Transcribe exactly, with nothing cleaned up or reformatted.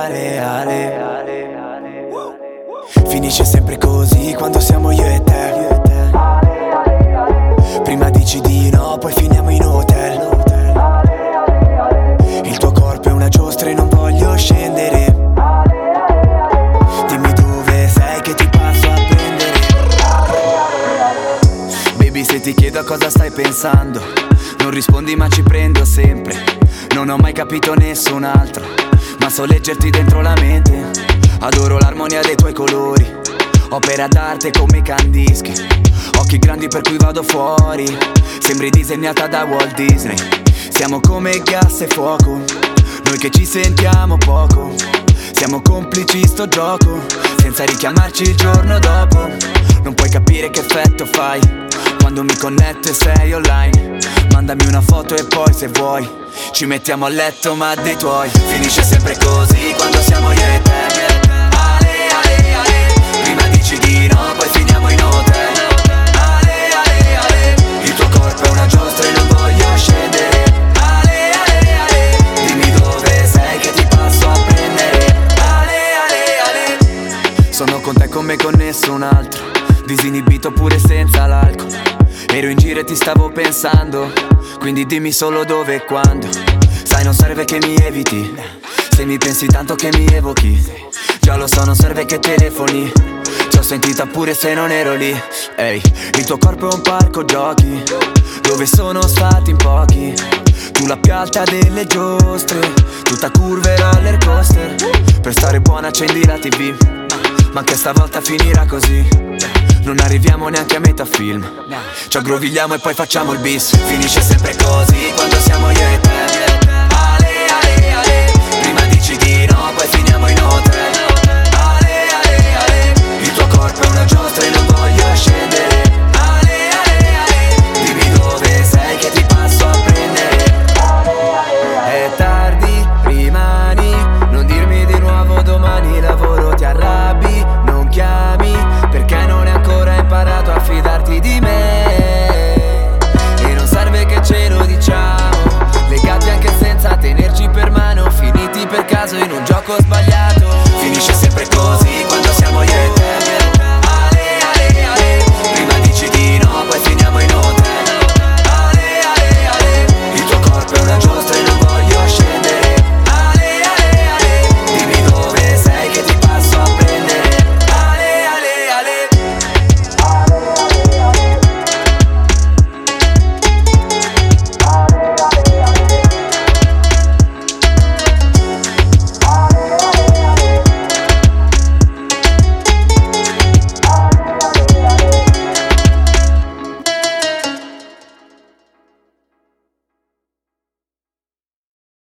ale, ale. Finisce sempre così quando siamo io e te. Prima dici di no, poi finiamo in hotel. Il tuo corpo è una giostra e non voglio scendere. Dimmi dove sei che ti passo a prendere. Baby, se ti chiedo a cosa stai pensando, non rispondi ma ci prendo sempre. Non ho mai capito nessun altro, ma so leggerti dentro la mente. Adoro l'armonia dei tuoi colori, opera d'arte come Kandinsky. Occhi grandi per cui vado fuori, sembri disegnata da Walt Disney. Siamo come gas e fuoco, noi che ci sentiamo poco. Siamo complici sto gioco, senza richiamarci il giorno dopo. Non puoi capire che effetto fai quando mi connetto e sei online. Mandami una foto e poi se vuoi ci mettiamo a letto ma dei tuoi. Finisce sempre così quando siamo io e te. Ale, ale, ale. Prima dici di no, poi finiamo in hotel. Ale, ale, ale. Il tuo corpo è una giostra e non voglio scendere. Ale, ale, ale. Dimmi dove sei che ti passo a prendere. Ale, ale, ale. Sono con te come con nessun altro, disinibito pure senza l'alcol. Ero in giro e ti stavo pensando, quindi dimmi solo dove e quando. Sai non serve che mi eviti, se mi pensi tanto che mi evochi. Già lo so non serve che telefoni, ti ho sentita pure se non ero lì. Ehi, il tuo corpo è un parco giochi, dove sono stati in pochi. Tu la più alta delle giostre, tutta curve roller coaster. Per stare buona accendi la tv, ma anche stavolta finirà così. Non arriviamo neanche a metà film, ci aggrovigliamo e poi facciamo il bis. Finisce sempre così quando siamo io e te. Ale, ale, ale. Prima dici di no, poi finiamo in hotel. Ale, ale, ale. Il tuo corpo è una giostra e non voglio scendere. Ale, ale, ale. Dimmi dove sei che ti passo a prendere. È tardi, rimani, non dirmi di nuovo domani lavoro, ti arrabbi, non chiami, perché non è ancora imparato a fidarti di me. E non serve che ce lo diciamo, legati anche senza tenerci per mano, finiti per caso in un gioco sbagliato.